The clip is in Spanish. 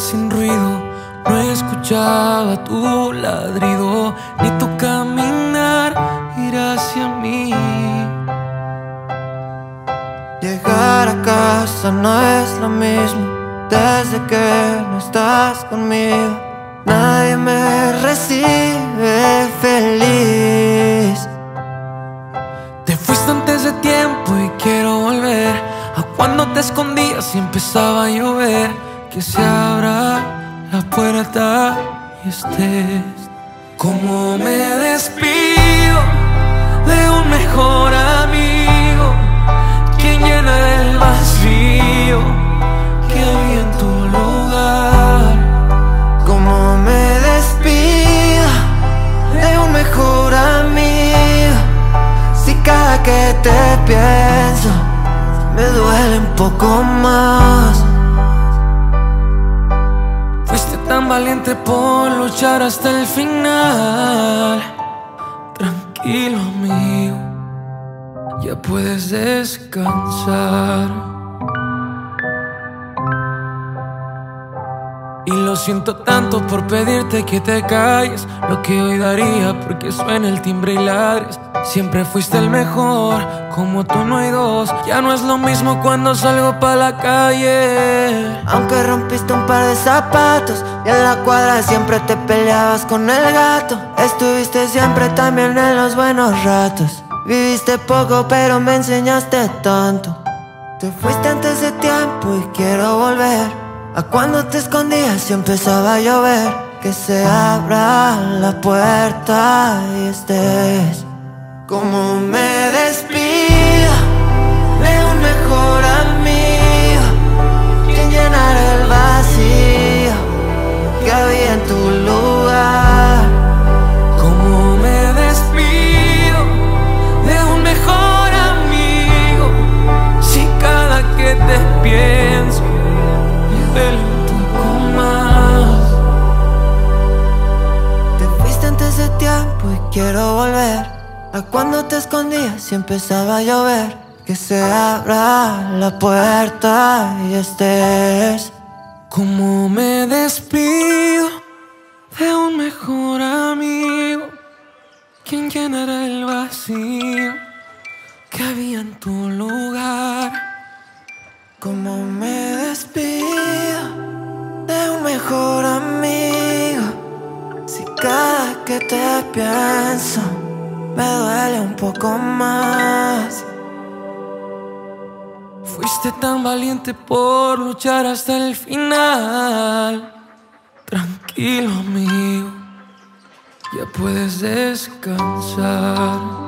sin ruido, no escuchaba tu ladrido, ni tu caminar ir hacia mí. Llegar a casa no es lo mismo desde que no estás conmigo. Nadie me recibe feliz. Te fuiste antes de tiempo y quiero volver a cuando te escondías y empezaba a llover. Que se abra la puerta y estés. Como me despido de un mejor amigo, quien llena el vacío que había en tu lugar. Como me despido de un mejor amigo, si cada que te pienso me duele un poco más. Fuiste tan valiente por luchar hasta el final. Tranquilo, amigo, ya puedes descansar. Y lo siento tanto por pedirte que te calles, lo que hoy daría porque suena el timbre y ladres. Siempre fuiste el mejor, como tú no hay dos. Ya no es lo mismo cuando salgo pa' la calle. Aunque rompiste un par de zapatos y en la cuadra siempre te peleabas con el gato, estuviste siempre también en los buenos ratos. Viviste poco pero me enseñaste tanto. Te fuiste antes de tiempo y quiero volver a cuando te escondías y empezaba a llover. Que se abra la puerta y estés. Como me despido de un mejor amigo, quien llenara el vacío que había en tu lugar. Como me despido de un mejor amigo, si cada que te pienso me duele un poco más. Te fuiste antes de tiempo y quiero volver a cuando te escondías y empezaba a llover. Que se abra la puerta y estés. Como me despido de un mejor amigo, quien llenará el vacío que había en tu lugar. Como me despido de un mejor amigo, si cada que te pienso me duele un poco más. Fuiste tan valiente por luchar hasta el final. Tranquilo, amigo, ya puedes descansar.